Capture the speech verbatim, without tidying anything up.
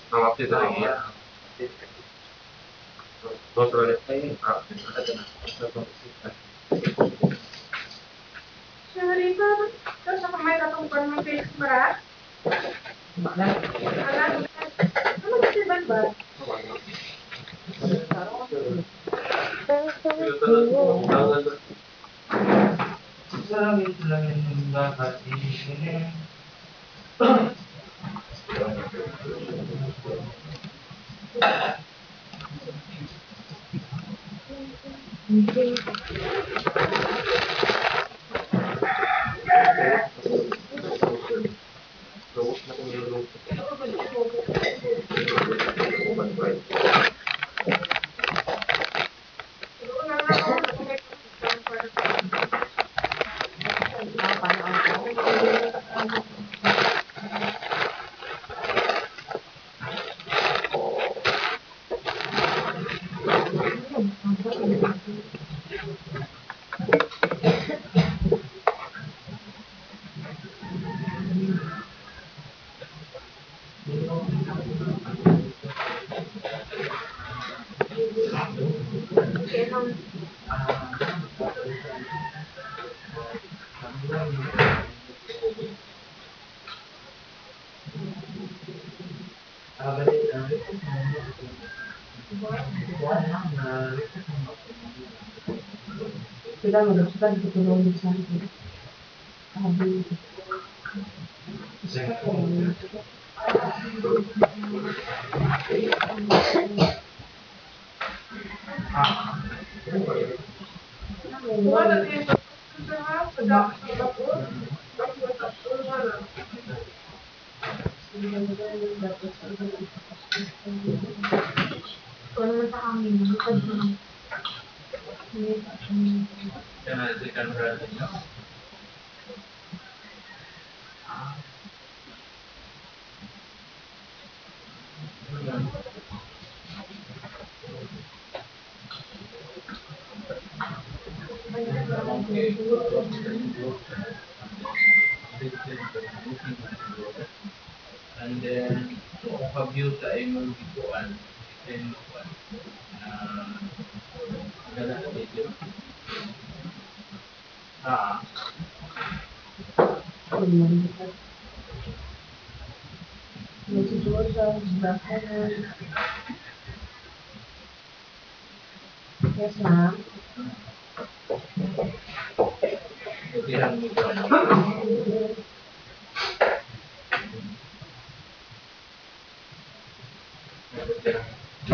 Mengupdate lagi ya. Kontrol ini. Sebenarnya terus apa main atau bukan main semerah? Mana? Kamu jadi ban-ban. Selangit-selangit hati ini. Kita sudah ketemu di sana. And then overview sa imong gikuan sa imong kuan ah gana sa video ah yes ma'am kailangan mo kuan